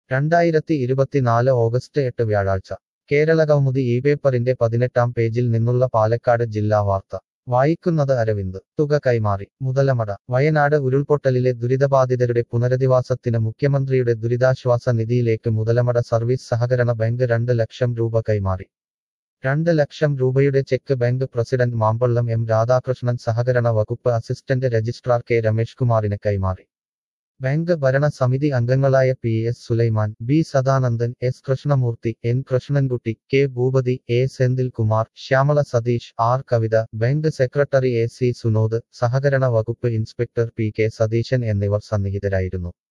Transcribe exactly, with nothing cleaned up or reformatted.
രണ്ടായിരത്തി ഇരുപത്തിനാല് ഓഗസ്റ്റ് എട്ട് വ്യാഴാഴ്ച കേരളകൗമുദി ഈ പേപ്പറിന്റെ പതിനെട്ടാം പേജിൽ നിന്നുള്ള പാലക്കാട് ജില്ലാ വാർത്ത വായിക്കുന്നത് അരവിന്ദ്. തുക കൈമാറി മുതലമട. വയനാട് ഉരുൾപൊട്ടലിലെ ദുരിതബാധിതരുടെ പുനരധിവാസത്തിന് മുഖ്യമന്ത്രിയുടെ ദുരിതാശ്വാസ നിധിയിലേക്ക് മുതലമട സർവീസ് സഹകരണ ബാങ്ക് രണ്ട് ലക്ഷം രൂപ കൈമാറി. രണ്ട് ലക്ഷം രൂപയുടെ cheque bank president Mampallam M Radhakrishnan സഹകരണ വകുപ്പ് അസിസ്റ്റന്റ് രജിസ്ട്രാർ കെ രമേഷ് കുമാറിന് കൈമാറി. ബാങ്ക് ഭരണ സമിതി അംഗങ്ങളായ P S Sulaiman, B Sadanandan, S Krishnamoorthy, N Krishnankutty, K Bhupathi, A Senthilkumar, Shyamala Sathish, R Kavitha, bank secretary A C Sunod, സഹകരണ വകുപ്പ് ഇൻസ്പെക്ടർ പി കെ സതീശൻ എന്നിവർ സന്നിഹിതരായിരുന്നു.